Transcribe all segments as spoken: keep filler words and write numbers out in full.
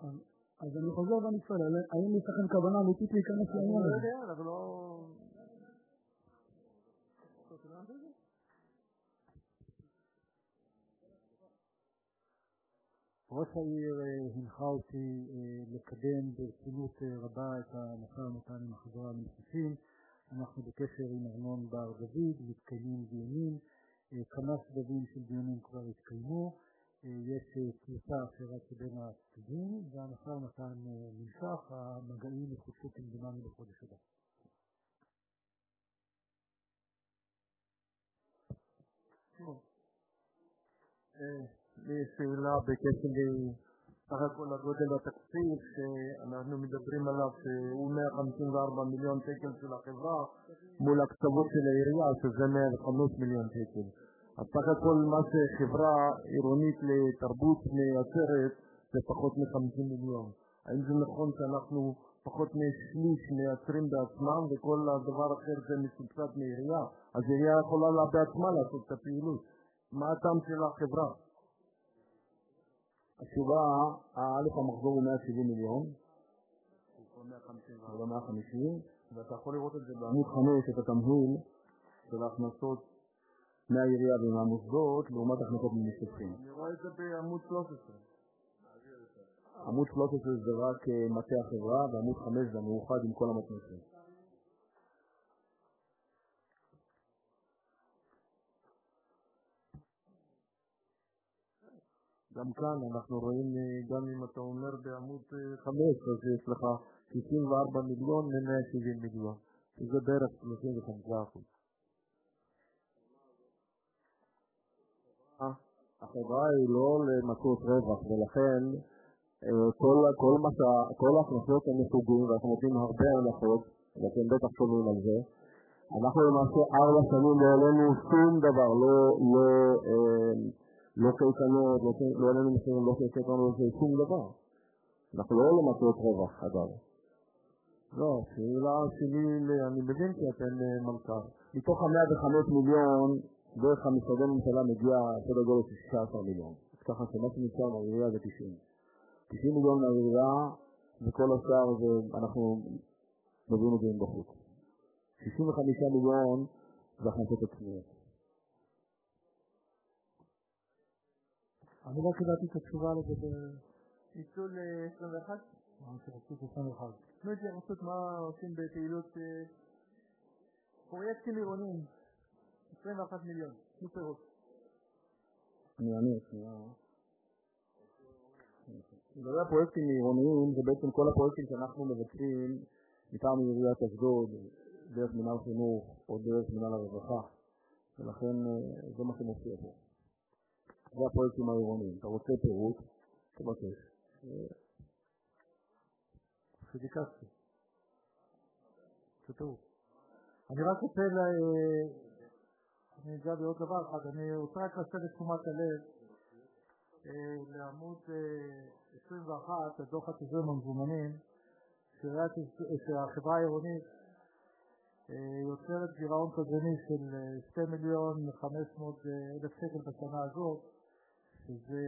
אז אני חוזר ואני שואל, האם יש לכם כוונה אמיתית להיכנס לעניין הזה? לא יודע, אנחנו לא... ראש העיר הנחה אותי לקדם ברצינות רבה את המשא ומתן עם החברה המנוספים. אנחנו בקשר עם ארנון בר דוד, מתקיימים דיונים, כמה סבבים של דיונים כבר התקיימו, יש טיוטה שרצה בין הצדדים, והמשא ומתן נמשך, המגעים יחודשו כמדומני בחודש הבא. לי שאלה בקשר לסך הכל הגודל התקציב שאנחנו מדברים עליו, שהוא מאה חמישים וארבעה מיליון שקל של החברה מול הקצבות של העירייה שזה מאה וחמישה מיליון שקל. אז סך הכל מה שחברה עירונית לתרבות מייצרת זה פחות מ-חמישים מיליון. האם זה נכון שאנחנו פחות משליש מייצרים בעצמם וכל הדבר אחר זה מסובסד מעירייה? אז העירייה יכולה לה בעצמה לעשות את הפעילות. מה הטעם של החברה? התשובה, האלף המחזור הוא מאה שבעים מיליון, ולא מאה חמישים, ואתה יכול לראות את זה בעמוד חמש, את התמהיל של ההכנסות מהעירייה ומהמוסדות, לעומת הכנסות ממשתתפים. אני רואה את זה בעמוד שלוש עשרה. עמוד שלוש עשרה זה רק מטה החברה, ועמוד חמש זה מאוחד עם כל המתנסים. גם כאן אנחנו רואים, גם אם אתה אומר בעמוד חמש, אז יש לך שישים וארבעה מיליון ל-מאה שבעים מיליון, שזה בערך שלושים וחמישה אחוז. החברה היא לא למטרות רווח, ולכן כל, כל, מסע, כל ההכנסות הם מסוגים, ואנחנו נותנים הרבה הנחות, ואתם בטח שומעים על זה. אנחנו למעשה ארבע שנים לא עלינו שום דבר, לא... לא לא קייטנות, לא עלינו מחירים, לא קייטנות, לא קייטנות, שום דבר. אנחנו לא למטרות רווח, אגב. לא, שאלה שלי, אני מבין כי אתם מלכ"ר. מתוך ה-מאה וחמישה מיליון, דרך המשרדי ממשלה מגיע סדר גודל של שישה עשר מיליון. אז ככה שמה שנמצא מהעירייה זה תשעים. תשעים מיליון מהעירייה, וכל השאר אנחנו מביאים את זה עם בחוץ. שישים וחמישה מיליון זה הכנסות עצמיות. אני לא קיבלתי את התשובה לגבי... ניצול עשרים ואחת? מה שרצית עשרים ואחת. תנו את יחסות מה עושים בפעילות פרויקטים עירוניים. עשרים ואחת מיליון, תנו פירוט. אני אענה, שנייה. לגבי הפרויקטים עירוניים, זה בעצם כל הפרויקטים שאנחנו מבצעים מטעם עיריית אשדוד, דרך מינהל חינוך או דרך מינהל הרווחה, ולכן זה מה שמופיע פה. זה הפרויקטים העירוניים. אתה רוצה פירוט? תבקש. שביקשתי. זה פירוט. אני רק רוצה ל... אני אגע בעוד דבר אחד. אני רוצה רק לשאת את תשומת הלב לעמוד עשרים ואחת, הדוח התזרים המזומנים, שהחברה העירונית יוצרת גירעון תזרימי של שני מיליון וחמש מאות אלף שקל בשנה הזאת, שזה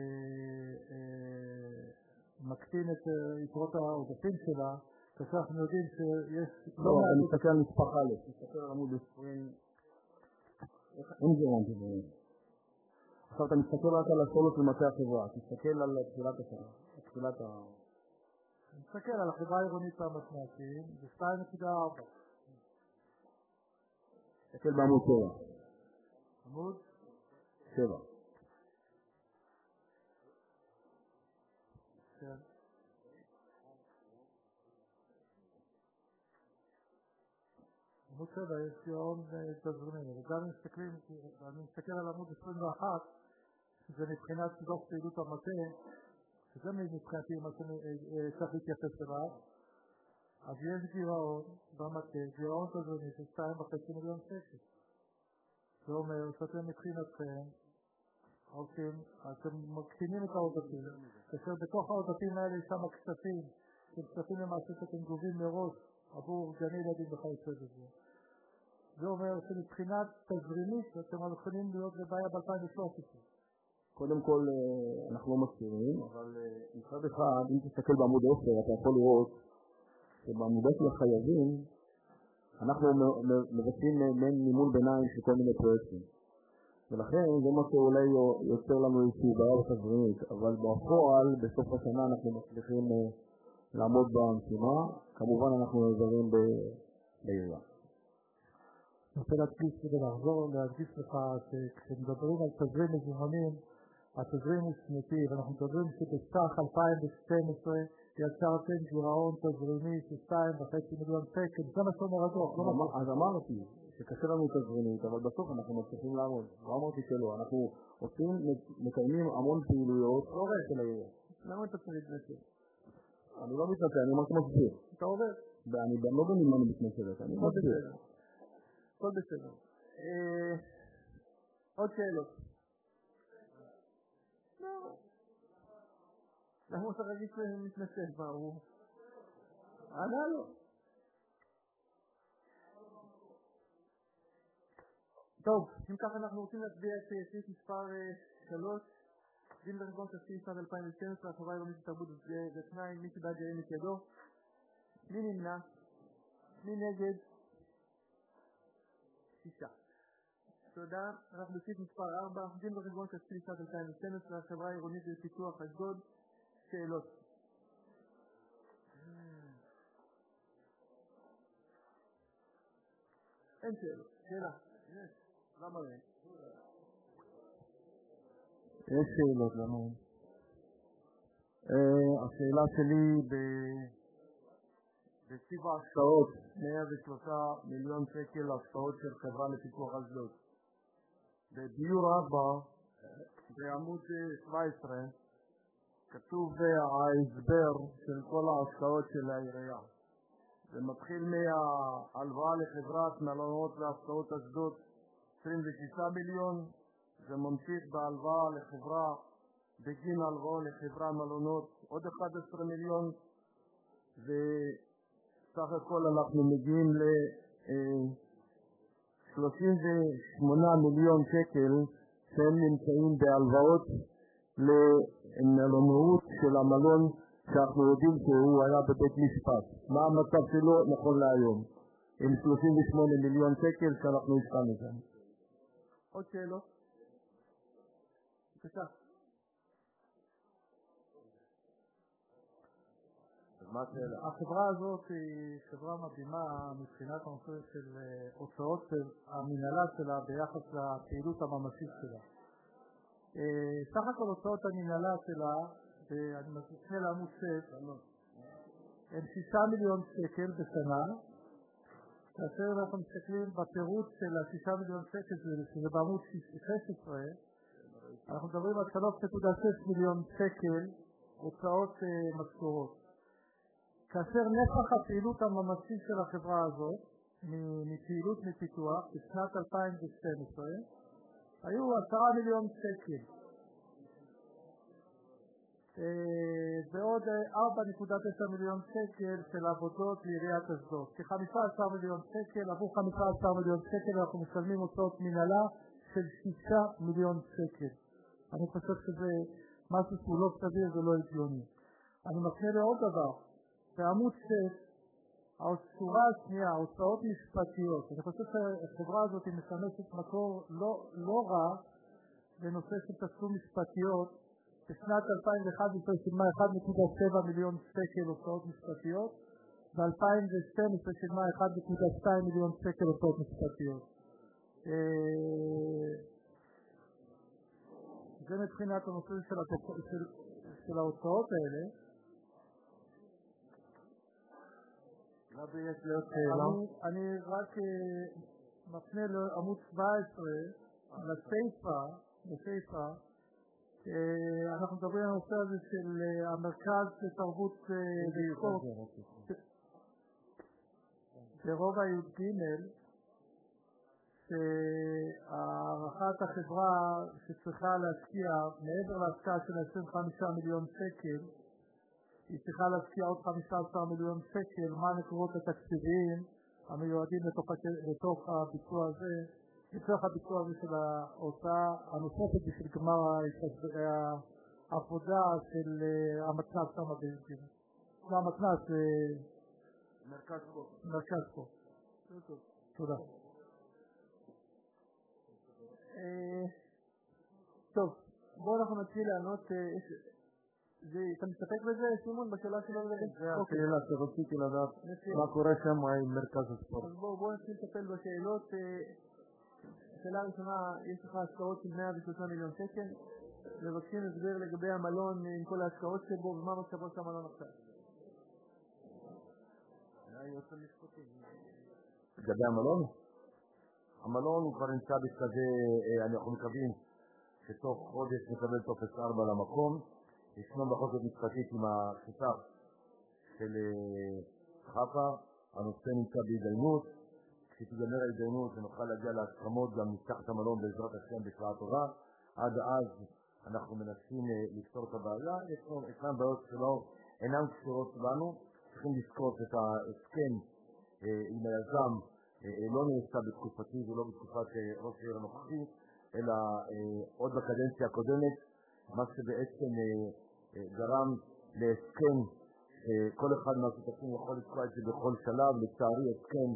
מקטין את יתרות העודפים שלה, כאשר אנחנו יודעים שיש... לא, אני מסתכל על מספר א', מסתכל על עמוד עשרים, אין גירעון תזרימי. עכשיו אתה מסתכל רק על הסולו של מטה החברה, תסתכל על תחילת השנה, תחילת ה... אני מסתכל על החברה העירונית והמשמעתיים, זה שתיים נקודה ארבע. תסתכל בעמוד שבע. עמוד? שבע. כן. עמוד שבע יש גירעון תזרימי, וגם מסתכלים, אני מסתכל על עמוד עשרים ואחת, שזה מבחינת דוח פעילות המטה, שזה מבחינתי מה שצריך להתייחס אליו, אז יש גירעון במטה, גירעון תזרימי של שתיים וחצי מיליון שקל. זה אומר שאתם מבחינתכם עושים, אתם מקטינים את העודפים, כאשר בתוך העודפים האלה יש שם כספים, כספים למעשה שאתם גובים מראש עבור גני ילדים וכיוצא בזה. זה אומר שמבחינת תזרימית אתם יכולים להיות בבעיה ב-אלפיים ושלוש עשרה. קודם כל אנחנו לא מסתירים, אבל מצד אחד, אם תסתכל בעמוד עשר, אתה יכול לראות שבעמודה של החייבים, אנחנו מבצעים מעין מימון ביניים של כל מיני פרויקטים. ולכן זה מה שאולי יוצר לנו איזושהי בעיה בתזרימית, אבל בפועל, בסוף השנה אנחנו מצליחים לעמוד במשימה, כמובן אנחנו נעזרים בעירייה. אני רוצה להדגיש כדי לחזור, להדגיש לך שכשמדברים על תזרים מזומנים, התזרים הוא שנתי, ואנחנו מדברים שבסך אלפיים ושתים עשרה יצרתם גירעון תזרימי של שתיים וחצי מיליון שקל, זה מה שאומר הדוח. אז אמרתי שקשה לנו תזרימית, אבל בסוף אנחנו מצליחים לעמוד. לא אמרתי שלא, אנחנו עושים, מקיימים המון פעילויות, לא רק של העירייה. למה אתה צריך להתנצל? אני לא מתנצל, אני ממש מסביר. אתה עובד? ואני גם לא בנים מה אני מתנצלת, אני מסביר. הכל בסדר. עוד שאלות. לא. למה אתה רגיש מתנצל? מה הוא? ענה לו. טוב, אם ככה אנחנו רוצים להצביע את סעיף מספר שלוש, דין וחשבון תקציב שנת אלפיים ושתים עשרה, החברה העירונית לתרבות ופנאי, מי שבעד ירים את ידו. מי נמנע? מי נגד? שישה. תודה. אנחנו בסעיף מספר ארבע, דין וחשבון תקציב שנת אלפיים ושתים עשרה, החברה העירונית לפיתוח אשדוד. שאלות. אין שאלות. שאלה. למה אין? יש שאלות, למה אין? השאלה שלי בציב ההשקעות, מאה ושלושה מיליון שקל השקעות של חברה לפיתוח אשדוד. בביור ארבע, בעמוד שבע עשרה, כתוב ההסבר של כל ההשקעות של העירייה. זה מתחיל מההלוואה לחברת מלונות והשקעות אשדוד עשרים ושישה מיליון, זה ממשיך בהלוואה לחברה בגין הלוואה לחברה מלונות עוד אחד עשר מיליון, וסך הכל אנחנו מגיעים ל-שלושים ושמונה מיליון שקל שהם נמצאים בהלוואות למלונאות של המלון שאנחנו יודעים שהוא היה בבית משפט. מה המצב שלו נכון להיום? עם שלושים ושמונה מיליון שקל שאנחנו השקענו שם. עוד שאלות? בבקשה. החברה הזאת היא חברה מדהימה מבחינת הנושא של הוצאות המנהלה שלה ביחס לפעילות הממשית שלה. סך הכל הוצאות המנהלה שלה, ואני מזכיר לעמוד שש, הם שישה מיליון שקל בשנה, כאשר אנחנו מסתכלים בפירוט של השישה מיליון שקל, שזה בעמוד שש עשרה, אנחנו מדברים על שלוש נקודה שש מיליון שקל הוצאות משכורות. כאשר נפח הפעילות הממשית של החברה הזאת, מפעילות מפיתוח, בשנת אלפיים ושתים עשרה, היו עשרה מיליון שקל. ועוד ארבע נקודה תשע מיליון שקל של עבודות לעיריית אשדוד. כ-חמישה עשר מיליון שקל, עבור חמישה עשר מיליון שקל אנחנו משלמים הוצאות מנהלה של שישה מיליון שקל. אני חושב שזה משהו שהוא לא סביר ולא הגיוני. אני מפנה לעוד דבר. בעמוד שש, השורה השנייה, הוצאות משפטיות. אני חושב שהחברה הזאת היא משמשת מקור לא, לא רע בנושא של תשלום משפטיות. בשנת אלפיים ואחת עשרה שילמה אחד נקודה שבע מיליון שקל הוצאות משפטיות, ב-אלפיים ושתים עשרה שילמה אחד נקודה שתיים מיליון שקל הוצאות משפטיות. זה מבחינת הנושא של, של, של ההוצאות האלה. אני, אני רק מפנה לעמוד שבע עשרה, לסייפה, לסייפה, אנחנו מדברים על הנושא הזה של המרכז לתרבות וספורט ברובע י"ג, שהערכת החברה שצריכה להשקיע מעבר להשקעה של עשרים וחמישה מיליון שקל, היא צריכה להשקיע עוד חמישה עשר מיליון שקל. מה המקורות התקציביים המיועדים לתוך, לתוך הביצוע הזה? לצורך הביצוע הזה של ההוצאה הנוספת בשביל גמר העבודה של המתנ"ס שם ביישובים. לא המתנ"ס, מרכז פה. מרכז פה. תודה. טוב, בואו אנחנו נתחיל לענות. אתה מסתפק בזה, סימון, בשאלה שלו? זה השאלה שרציתי לדעת מה קורה שם עם מרכז הספורט. אז בואו נתחיל לטפל בשאלות. השאלה הראשונה, יש לך השקעות של מאה ושלושה מיליון שקל, מבקשים הסבר לגבי המלון עם כל ההשקעות שבו ומה מחשבות של המלון עכשיו. לגבי המלון? המלון הוא כבר נמצא בשלבי, אנחנו מקווים שתוך חודש נקבל טופס ארבע למקום. ישנו מחלוקת משפטית עם השותף של חפה, הנושא נמצא בהתדיינות. כשתיגמר ההתדיינות ונוכל להגיע להסכמות, גם נפתח את המלון בעזרת השם בשעה טובה. עד אז אנחנו מנסים לפתור את הבעיה. ישנן בעיות שלא אינן קשורות לנו. צריכים לזכות את ההסכם עם היזם לא נעשה בתקופתי ולא בתקופת ראש העיר הנוכחי, אלא עוד בקדנציה הקודמת, מה שבעצם גרם להסכם שכל אחד מהשותפים יכול לתקוע את זה בכל שלב. לצערי הסכם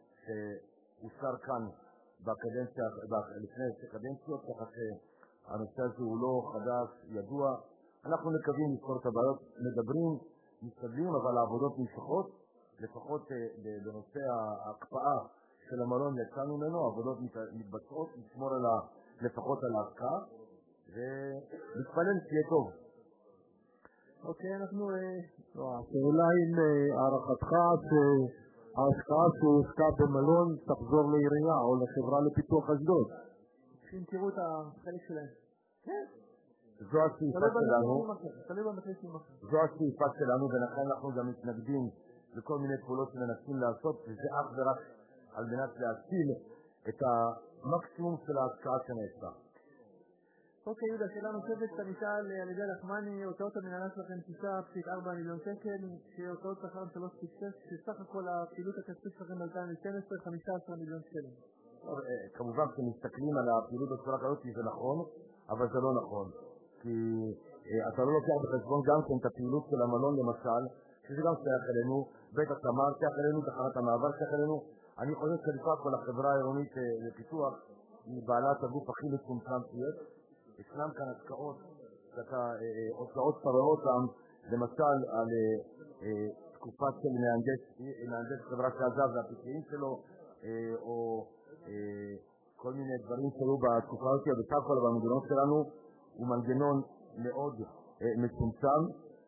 שאושר כאן בקדנציה, לפני קדנציות, ככה שהנושא הזה הוא לא חדש, ידוע. אנחנו מקווים לפתור את הבעיות, מדברים, מסתדלים, אבל העבודות נמשכות, לפחות בנושא ההקפאה של המלון יצאנו ממנו, העבודות מתבצעות, נשמור על לפחות על ההשקעה, ונתפלל שיהיה טוב. אוקיי, אנחנו... השאלה אם הערכתך שההשקעה שהושקעה במלון תחזור לעירייה או לחברה לפיתוח אשדוד. שאם תראו את החלק שלהם. כן. זו השאיפה שלנו, זו השאיפה שלנו, ולכן אנחנו גם מתנגדים לכל מיני פעולות שמנסים לעשות, וזה אך ורק על מנת להציל את המקסימום של ההשקעה שנעשה. אוקיי, יהודה, שאלה נוספת, אתה נשאל על ידי לחמני, הוצאות המנהלה שלכם תשע נקודה ארבע מיליון שקל, שהוצאות שכר שלוש נקודה שש, שסך הכל הפעילות הכספית שלכם ב-אלפיים ושתים עשרה חמישה עשר מיליון שקלים. כמובן כשמסתכלים על הפעילות בצורה כזאת זה נכון, אבל זה לא נכון. כי אתה לא לוקח בחשבון גם כן את הפעילות של המלון למשל, שזה גם שייך אלינו, בית התמר שייך אלינו, תחנת המעבר שייך אלינו. אני חושב שלפעמים כל החברה העירונית לפיתוח היא בעלת הגוף הכי מצומצם שיש. ישנם כאן השקעות, הוצאות פרעות אותם, למשל על תקופה של מהנדס חברה שעזב והפיצויים שלו, או כל מיני דברים שהיו בתקופה הזאת, ובסך הכל במנגנון שלנו הוא מנגנון מאוד מצומצם.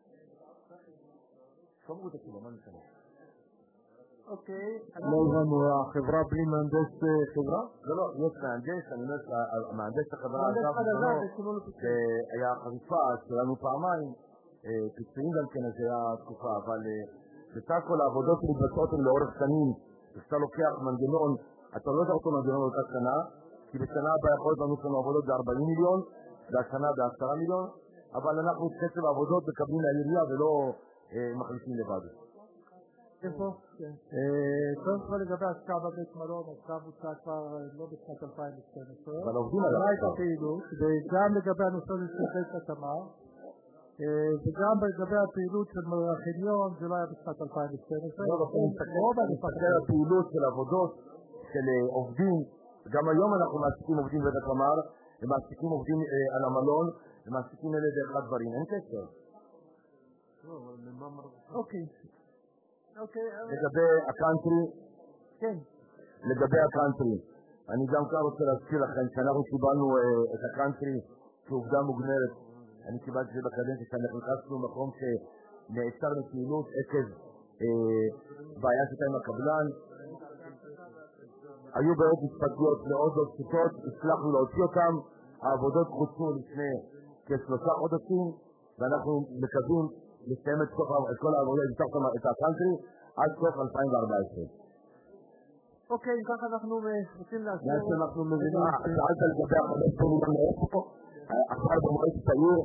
שמרו את הכילה, מה נשמע? אוקיי. לא הבנו, החברה בלי מהנדס חברה? לא, לא, יש מהנדס, אני אומר שהמהנדס החברה עזב, היה חריפה שלנו פעמיים, פיצויים גם כן, זה היה תקופה, אבל בסך הכל העבודות מתבצעות הן לאורך שנים, כשאתה לוקח מנגנון, אתה לא יודע אותו מנגנון אותה שנה, כי בשנה הבאה יכול להיות לנו שלנו עבודות ב-ארבעים מיליון, והשנה ב-עשרה מיליון, אבל אנחנו את קצב העבודות מקבלים לעירייה ולא מחליטים לבד. איפה? קודם כל לגבי השקעה בבית מלון, השקעה בוצעה כבר לא בשנת אלפיים ושתים עשרה. אבל עובדים עליו. לא הייתה פעילות, וגם לגבי הנושא של בית התמר, וגם לגבי הפעילות של החניון, זה לא היה בשנת אלפיים ושתים עשרה. לא, אני מסתכל על הפעילות של עבודות של עובדים, גם היום אנחנו מעסיקים עובדים בבית התמר, ומעסיקים עובדים על המלון, ומעסיקים אלה דרך הדברים, אין קשר. אוקיי. לגבי הקאנטרי, כן. לגבי הקאנטרי, אני גם כאן רוצה להזכיר לכם שאנחנו קיבלנו את הקאנטרי כעובדה מוגמרת. אני קיבלתי את זה בקדנציה שאנחנו נכנסנו למקום שנעצר מפעילות עקב בעיה שאתה עם הקבלן. היו בעיות משפטיות מאוד לא פשוטות, הצלחנו להוציא אותם, העבודות חוצנו לפני כשלושה חודשים, ואנחנו מקווים לסיים את כל העבודה, לפתוח את הקאנטרי עד סוף אלפיים וארבע עשרה. אוקיי, אם ככה אנחנו רוצים להסביר... מה שאנחנו מבינים, שאלת לגבי החמש מיליון מאיפה, אחר במועצת העיר,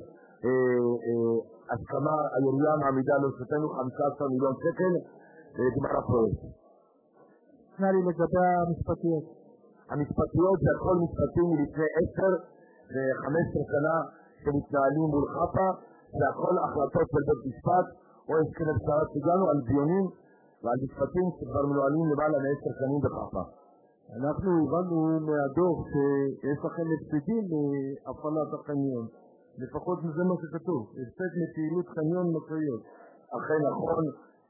הסכמה העירייה מעמידה לרשותנו חמישה עשר מיליון שקל, גמר הפרויקט. נראה לי לגבי המשפטיות. המשפטיות זה הכל משפטים מלפני עשר ו-חמש עשרה שנה שמתנהלים מול חפה, זה הכל החלטות של בית משפט או הסכם פשרה שהגענו על דיונים ועל משפטים שכבר מנוהלים למעלה מ-עשר שנים בחפה. אנחנו הבנו מהדוח שיש לכם הפסדים מהפעלת החניון. לפחות זה מה שכתוב, הפסד מפעילות חניון מקריות. אכן נכון,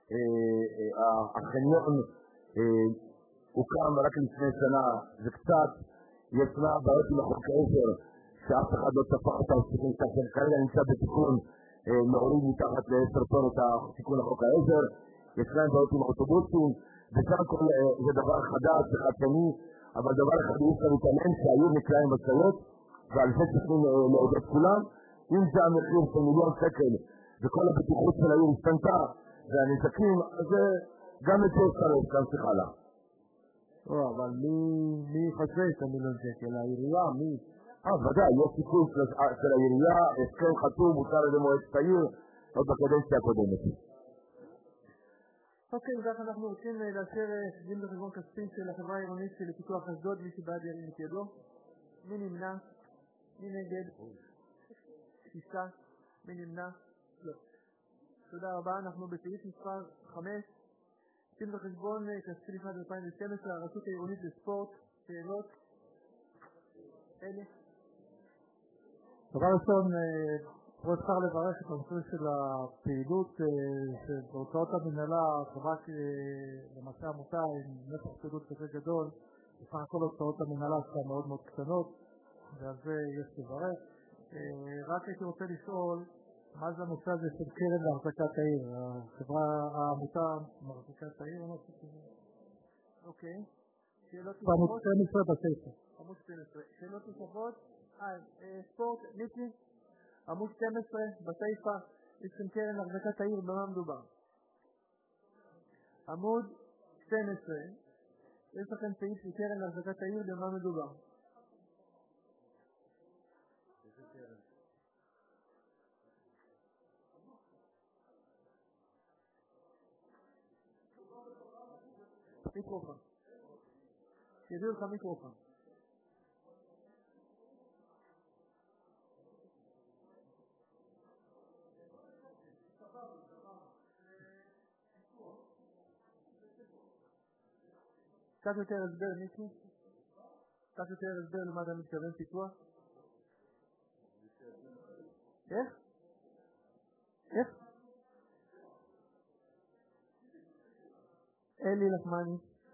החניון הוקם רק לפני שנה, זה קצת, ישנה בעיות עם החוק העשר, שאף אחד לא תפח אותה, כרגע נמצא בתיקון, להוריד מתחת לעשר טון את תיקון החוק העשר, ישנם בעיות עם האוטובוסים, בסך הכל זה דבר חדש, זה חדשני, אבל דבר אחד אי אפשר להתעלם שהיו נקלעים בציות, ועל זה צריכים לעודד כולם. אם זה המחיר של מיליון שקל וכל הבטיחות של העיר השתנתה והנזקים, אז גם את זה אפשר להמשיך הלאה. אבל מי חסה את המיליון שקל? העירייה? מי? אה, ודאי, יש סיכוי של העירייה, הסכם חתום, מותר למועצת העיר, עוד בקדנציה הקודמת. אוקיי, וכך אנחנו רוצים לאשר דין וחשבון כספי של החברה העירונית של פיתוח אשדוד, מי שבעד ירים את ידו. מי נמנע? מי נגד? שישה. מי נמנע? לא. תודה רבה, אנחנו בסעיף מספר חמש, דין וחשבון כספי לשנת אלפיים ושתים עשרה, הרשות העירונית לספורט. שאלות? אלה? דבר ראשון, פה אפשר לברך את הנושא של הפעילות שבהוצאות המנהלה, חברה למעשה עמותה עם נפח פעילות כזה גדול, בסך הכל הוצאות המנהלה שלה מאוד מאוד קטנות, ועל זה יש לברך. רק הייתי רוצה לשאול, מה זה הנושא הזה של קרן להחזקת העיר? החברה, העמותה מחזיקת העיר, או משהו כזה? אוקיי. שאלות בעמוד שתים עשרה בספר. עמוד שתים עשרה. שאלות נוספות? אה, ספורט, מיקי? עמוד שתים עשרה, בסייפה, יש כאן קרן להחזקת העיר, במה מדובר? עמוד שתים עשרה, יש לכם סעיף של קרן להחזקת העיר, במה מדובר? איזה קרן? מיקרופון. יביאו לך מיקרופון. קצת יותר הסבר, מיקי? קצת יותר הסבר למה אתה מתכוון פיתוח? איך? איך? אלי לחמני.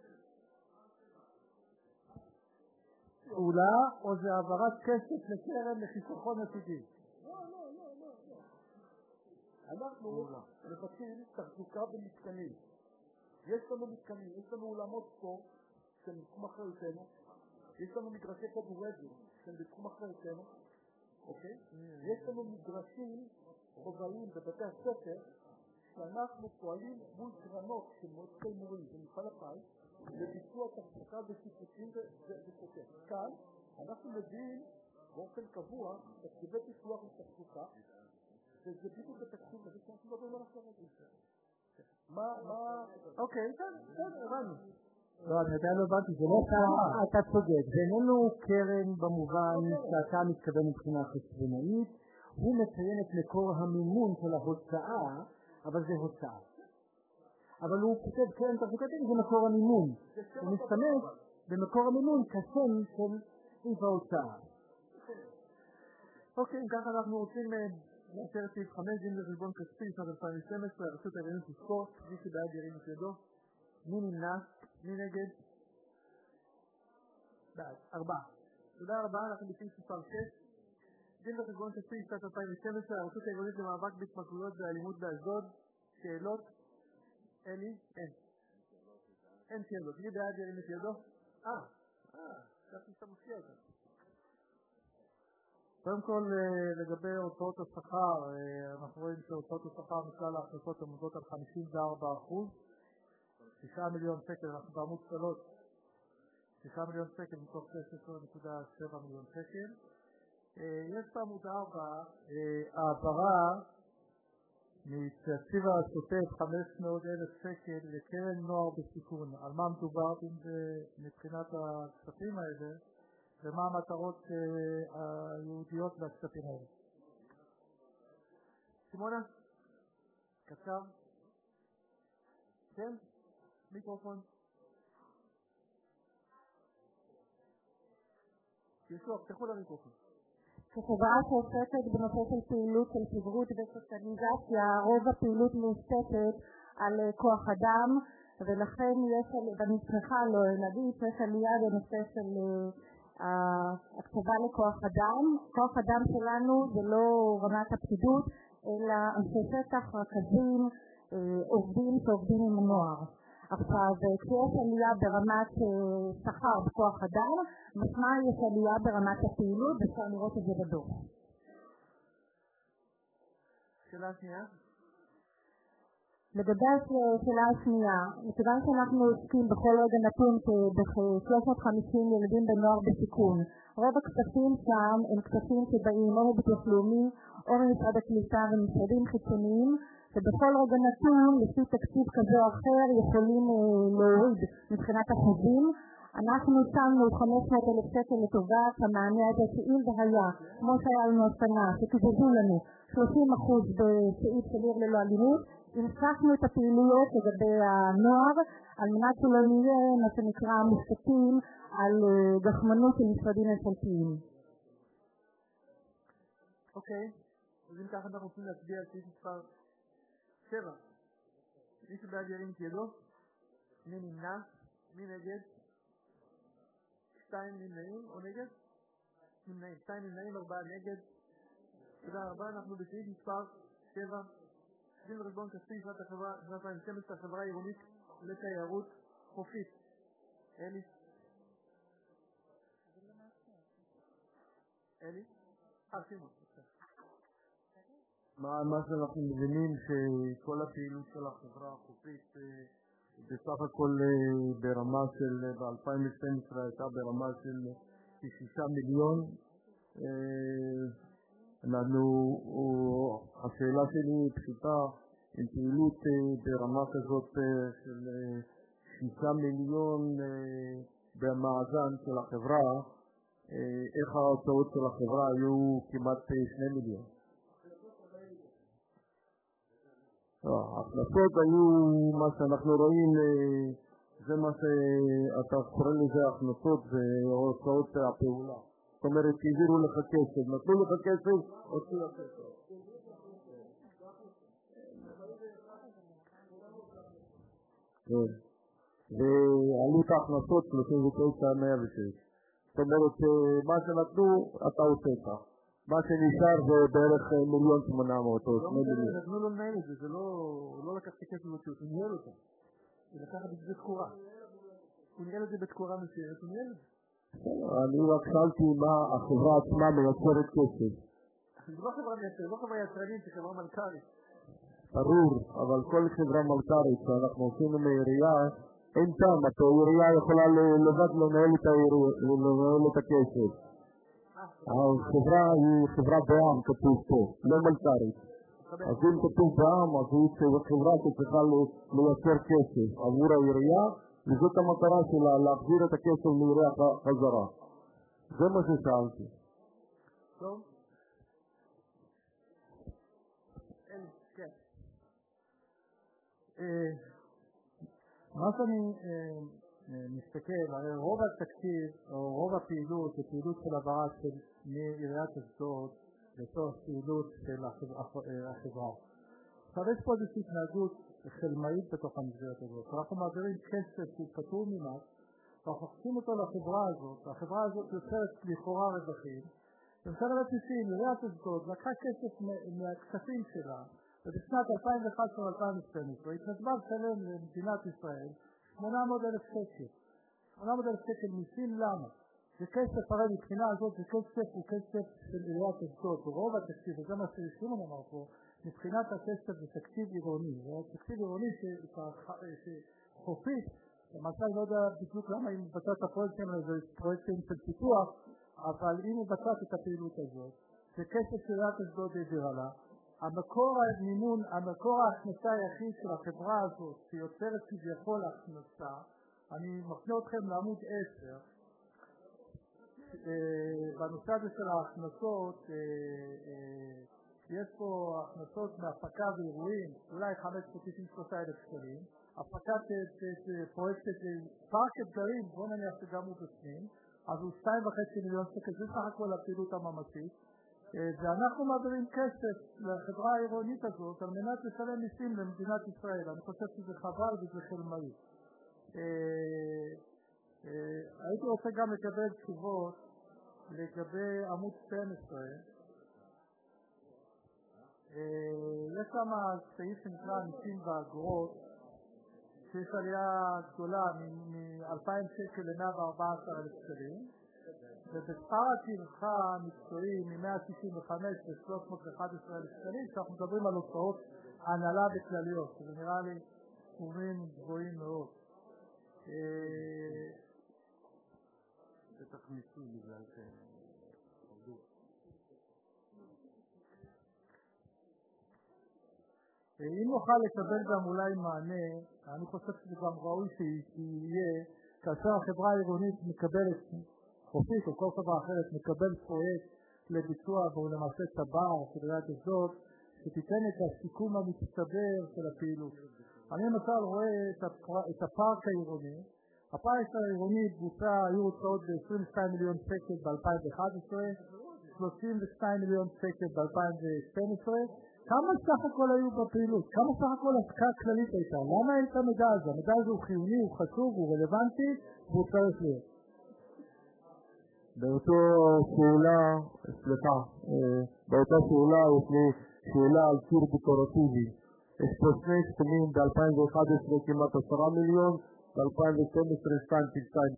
פעולה או זה העברת כסף לקרן לחיסכון עתידי? לא, לא, לא, לא. אנחנו מבצעים תחזוקה במתקנים. יש לנו מתקנים, יש לנו אולמות ספורט שהם בתחום אחריותנו, יש לנו מגרשי כדורגל שהם בתחום אחריותנו, אוקיי? יש לנו מגרשים חובעים בבתי הספר שאנחנו פועלים מול קרנות של מועצת ההימורים ומפעל הפיס לביצוע תחזוקה ושיפוצים ושוטף. כאן אנחנו מביאים באופן קבוע תקציבי פיתוח ותחזוקה, וזה בדיוק בתקציב הזה שאנחנו מדברים על אחרת. מה, מה... אוקיי, כן, כן, הבנו. לא, אני יודע, לא הבנתי, זה לא קרה. אתה צודק, זה איננו קרן במובן שאתה מתכוון מבחינה חשבונאית, הוא מציין את מקור המימון של ההוצאה, אבל זה הוצאה. אבל הוא כותב קרן תחזוקתית, זה מקור המימון. הוא משתמש במקור המימון כשם של סעיף ההוצאה. אוקיי, אם ככה אנחנו רוצים לאשר סעיף חמש, דין וחשבון כספי, שנת אלפיים ושתים עשרה, הרשות העירונית לספורט, מי שבעד ירים את ידו. מי נמנע? מי נגד? בעד. ארבעה. תודה רבה, אנחנו בסעיף מספר שש. דין וחשבון כספי, שנת אלפיים ושתים עשרה, הרשות העירונית למאבק בהתמכרויות ואלימות באשדוד. שאלות? אלי? אין. אין שאלות. מי בעד ירים את ידו? אה, אה, חשבתי שאתה מופיע אותה. קודם כל, לגבי הוצאות השכר, אנחנו רואים שהוצאות השכר מכלל ההכנסות עומדות על חמישים וארבעה אחוז, תשעה מיליון שקל, אנחנו בעמוד שלוש, תשעה מיליון שקל מתוך שש עשרה נקודה שבע מיליון שקל. יש בעמוד ארבע העברה מתקציב השוטף חמש מאות אלף שקל לקרן נוער בסיכון. על מה מדובר מבחינת הכספים האלה ומה המטרות היהודיות והכספים האלה? סימונה? קצר? כן? מיקרופון? ישוע, פתחו למיקרופון. כחברה שעוסקת בנושא של פעילות של חברות וסוציאליזציה, רוב הפעילות מושתתת על כוח אדם, ולכן יש, ואני צריכה לא להגיד, שיש עלייה בנושא של הקצבה לכוח אדם. כוח אדם שלנו זה לא רמת הפקידות, אלא אנשי שטח, רכזים, עובדים שעובדים עם הנוער. עכשיו, כשיש עלייה ברמת שכר בכוח אדם, משמע יש עלייה ברמת הפעילות, אפשר לראות את זה בדוח. שאלה שנייה? לגבי השאלה השנייה, מכיוון שאנחנו עוסקים בכל רגע נתון בכ-שלוש מאות וחמישים ילדים בנוער בסיכון, רוב הכספים שם הם כספים שבאים או מביטוח לאומי או ממשרד הקליטה ומשרדים חיצוניים, ובכל רגע נתון, לפי תקציב כזה או אחר, יכולים להוריד מבחינת החוזים. אנחנו שמנו חמש מאות אלף שקל לטובת המענה הזה, שאם זה היה, כמו שהיה לנו השנה, שתגזו לנו שלושים אחוז בסעיף של עיר ללא אלימות, המשכנו את הפעילויות לגבי הנוער, על מנת שלא נהיה מה שנקרא מושתתים על גחמנות של משרדים ממשלתיים. אוקיי, אז אם ככה אנחנו רוצים להצביע על סעיף מספר שבע. מי שבעד ירים את ידו? מי נמנע? מי נגד? שתיים נמנעים או נגד? נמנעים. שתיים נמנעים, ארבעה נגד. תודה רבה. אנחנו בסעיף מספר שבע. דין וחשבון כספי שנת החברה, שנת אלפיים ושתים עשרה, החברה העירונית לתיירות חופית. אלי? אלי? אה, שימו. מה שאנחנו מבינים שכל הפעילות של החברה החופית בסך הכל ברמה של, ב-אלפיים ושתים עשרה הייתה ברמה של כשישה מיליון. אנחנו, השאלה שלי פשוטה, עם פעילות ברמה כזאת של שישה מיליון במאזן של החברה, איך ההוצאות של החברה היו כמעט שני מיליון. ההכנסות היו מה שאנחנו רואים, זה מה שאתה קורא לזה הכנסות, זה הוצאות הפעולה. זאת אומרת, העבירו לך כסף, נתנו לך כסף, הוציאו לך כסף. ועלות ההכנסות שלושים ותשע מאה ושש. זאת אומרת, מה שנתנו, אתה עושה כך. מה שנשאר זה בערך מיליון שמונה מאות או שני מיליון. נתנו לו לנהל את זה, זה לא לקח את הכסף אותי, הוא ניהל אותה. הוא לקח את זה בתקורה. הוא ניהל את זה בתקורה מסוימת, הוא ניהל את זה. אני רק שאלתי מה החברה עצמה מייצרת כסף. זה לא חברה מייצרת, לא חברה יצרנית, זה חברה מלכ"רית. ברור, אבל כל חברה מלכ"רית שאנחנו עושים עם העירייה, אין טעם, העירייה יכולה לבד לנהל את הכסף. החברה היא חברה בעם, כתוב פה, לא מלכ"רית. אז אם כתוב בעם, אז היא חברה שצריכה לייצר כסף עבור העירייה, וזאת המטרה שלה, להחזיר את הכסף לעירייה חזרה. זה מה ששאלתי. טוב. אין, כן. מה שאני מסתכל, הרי רוב התקציב, או רוב הפעילות, זה פעילות של העברה של מעיריית אשדוד לתוך פעילות של החברה. עכשיו יש פה איזושהי התנהגות חלמאית בתוך המסגרת הזאת. אנחנו מעבירים כסף שהוא פטור ממס, ואנחנו חושבים אותו לחברה הזאת, והחברה הזאת יוצרת לכאורה רווחים, ומשרד הבסיסים, עיריית אשדוד, לקחה כסף מהכספים שלה, ובשנת אלפיים ואחת עשרה אלפיים ושתים עשרה התנדבה לשלם למדינת ישראל שמונה מאות אלף שקל. שמונה מאות אלף שקל מיסים, למה? זה כסף, הרי מבחינה הזאת, זה כסף הוא כסף של עיריית אשדוד, רוב התקציב, וזה מה ששמעון אמר פה, מבחינת הכסף זה תקציב עירוני, זה תקציב עירוני שחופית, למשל לא יודע בדיוק למה היא מבצעת את הפרויקטים, זה פרויקטים של פיתוח, אבל היא מבצעת את הפעילות הזאת, זה כסף שעיריית אשדוד העבירה לה, המקור המימון, המקור ההכנסה היחיד של החברה הזאת שיוצרת כביכול הכנסה, אני מפנה אתכם לעמוד עשר, בנושא הזה של ההכנסות, יש פה הכנסות מהפקה ואירועים, אולי חמש מאות תשעים ושלושה אלף שקלים, הפקת פרויקט פארק אתגרים, בוא נניח שגם הוא בפנים, אז הוא שתיים וחצי מיליון שקל, זה סך הכל הפעילות הממשית, ואנחנו מעבירים כסף לחברה העירונית הזאת על מנת לשלם מיסים למדינת ישראל. אני חושב שזה חבל וזה חלמאי. הייתי רוצה גם לקבל תשובות לגבי עמוד שתים עשרה. יש שם סעיף שנקרא מיסים ואגרות, שיש עלייה גדולה מ-אלפיים שקל ל-מאה וארבע עשרה אלף שקלים, ובשכר הטרחה המקצועי מ-מאה שישים וחמש ל-שלוש מאות ואחת עשרה אלף שקלים, שאנחנו מדברים על הוצאות הנהלה בכלליות, שזה נראה לי סכומים גבוהים מאוד. בטח מיסוי בגלל שעבדו. אם נוכל לקבל גם אולי מענה, אני חושב שזה גם ראוי שיהיה, כאשר החברה העירונית מקבלת, חופית או כל חברה אחרת, מקבל פרויקט לביצוע והוא למעשה טבע סדרי עדיפויות, שתיתן את הסיכום המצטבר של הפעילות. אני למשל רואה את, הפר... את הפארק העירוני, הפארק העירוני בוצע, היו הוצאות ב-עשרים ושתיים מיליון שקל ב-אלפיים ואחת עשרה, שלושים ושתיים מיליון שקל ב-אלפיים ושתים עשרה, כמה סך הכל היו בפעילות? כמה סך הכל השקעה כללית הייתה? למה אין את המידע הזה? המידע הזה הוא חיוני, הוא חשוב, הוא רלוונטי, והוא צריך להיות. באותו שאלה, סליחה, באותה שאלה יש לי שאלה על ציר דקורטיבי. יש פה שני סכומים ב-אלפיים ואחת עשרה כמעט עשרה מיליון, ב-אלפיים ושתים עשרה שתיים נקודה שתיים